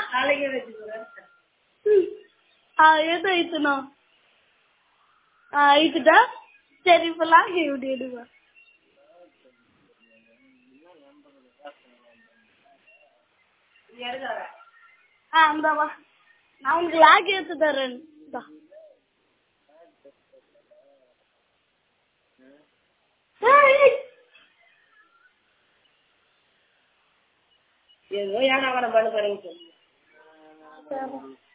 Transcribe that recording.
எது ஐத்தணும் ஐத்துட்டா சரி இப்ப லாகி விட்டு எடுவா அந்தாவா நான் உனக்கு லாகி எடுத்து தரேன் ஏதோ ஏன்னா பண்ண போறீங்க